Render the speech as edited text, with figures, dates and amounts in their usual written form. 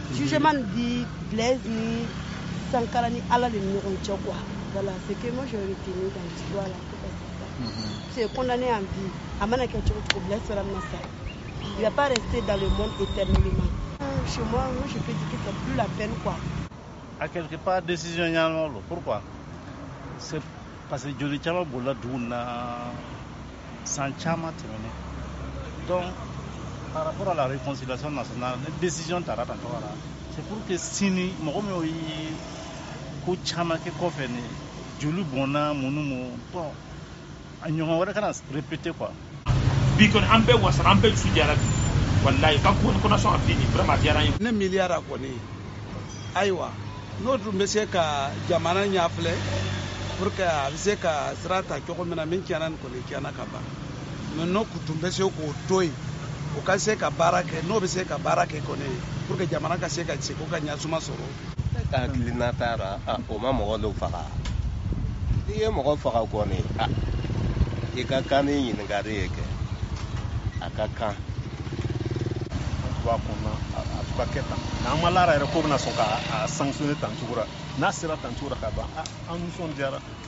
jugement dit Blaise ni Sankara ni Allah le numéro quoi. Voilà, c'est que moi j'ai retenu dans l'histoire là. C'est condamné en vie. Amana quelque chose Blaise sur la nasa. Il va pas rester dans le monde éternellement. Chez moi, je peux dire que c'est plus la peine quoi. À quelque part décision yalo. Pourquoi? C'est parce que Joli Chama bola duna sans chama terminé. Donc par rapport à la réconciliation nationale, la décision tarata tawara. C'est pour que sini mogomo yi ko chama ke kofeni Joli bona munumu bon anyonga wara kana répéter quoi. Bikon ambe wasara ambe sujara wallahi ka ko na so afini vraiment diara yi ne milliard ko ni aywa notre monsieur ka jamana nyafle pour que abise ka srata ko mena min kianan ko ni kiana ka ba no kutumbe se ko toy o ka se ka barake no be se ka barake ko ni pour que jamana ka se ka se ko ka nyasuma soro ka klinatara o ma mo lo faka die mo faka ko ni e ka kani yin ngare ke akaka wa kona paketa na malara ko na soka sanctionner tantura na sira tantura ka ba an son diara